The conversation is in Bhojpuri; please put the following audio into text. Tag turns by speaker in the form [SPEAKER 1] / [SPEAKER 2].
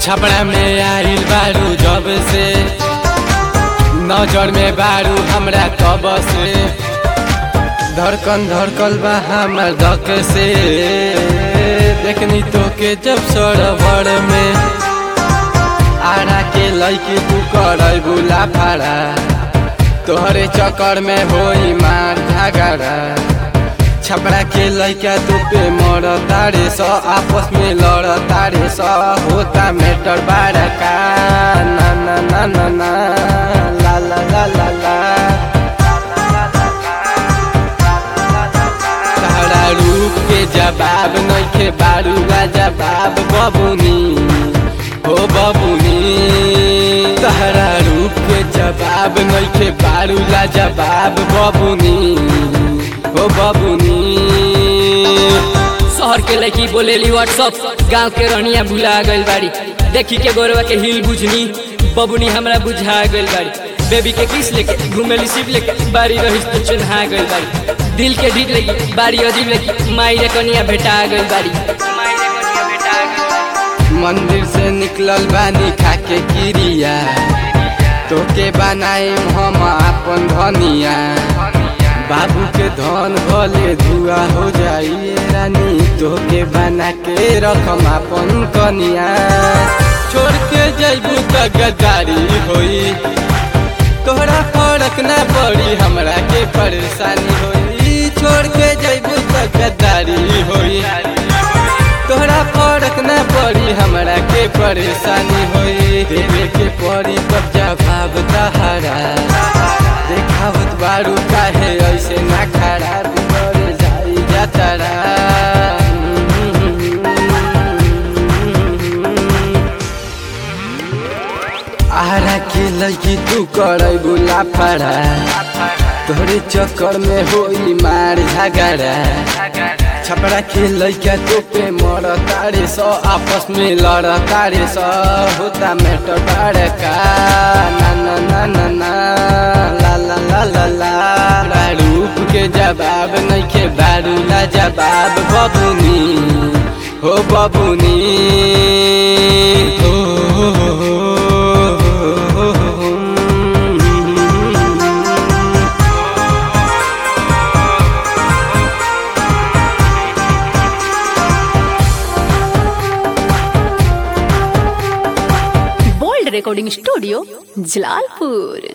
[SPEAKER 1] छपड़ा में आइल बारू जब से, नजर में बारू हमरा कब से, धड़कन धड़कल बा हमर धक से, देखनी तो के जब सरोवर में, आरा के लइकी तू कर बुला फाड़ा, तोहरे चक्कर में होई मार झगड़ा। छपड़ा के लइका तू पे मर तारे स, आपस में लड़ तारे स, होता मेटर बारा का ना ना ना ना ना ला ला ला ला ला। तारा रूप के जवाब नइखे बारू ला जवाब बबुनी हो बबुनी, तारा रूप के जवाब नइखे बारू ला जवाब बबुनी हो बबुनी।
[SPEAKER 2] शहर के लड़की बोलेली व्हाट्सअप, गांव के रहनिया भुला गइल बाड़ी, देखी के गोरवा के हिल बुझनी बबुनी हमरा बुझा गइल बाड़ी। बेबी के किस लेके घुमेली सिप लेके, बारी रही तो चुन्हा गइल बाड़ी, दिल के ढीक लगी बारी अजीब लगी, माई रे कनिया भेटा गइल बाड़ी।
[SPEAKER 1] मंदिर से निकलल बानी खाके किरिया, तोके बनाए हम अपन धनिया, बाबू के धन भले धुआ हो जाइए रानी, तोके बना के रखम अपन कनिया। छोड़ के जैबू त गद्दारी होई, तोहरा फर्क ना पड़ी हमरा के परेशानी होई। छोड़ के जैबू त गद्दारी होई, तोहरा फर्क ना पड़ी हमरा के परेशानी होई। देवे के पड़ी तब जवाब तहरा, देखावत बारू काहे ऐसे ना खड़ा, बिगड़ जाई जातरा। आरा के लइकी तू करे बुला फाड़ा, तोहरे चक्कर में होई मार झगड़ा। छपड़ा के लइका तो पे मर तारे स, आपस में लड़ तारे स, होता मेटर बड़का ना ना ना ना ना ला ला ला ला ला। रूप के जवाब नइखे बारू ला जवाब बबुनी हो बबुनी हो।
[SPEAKER 3] Recording studio Jalalpur.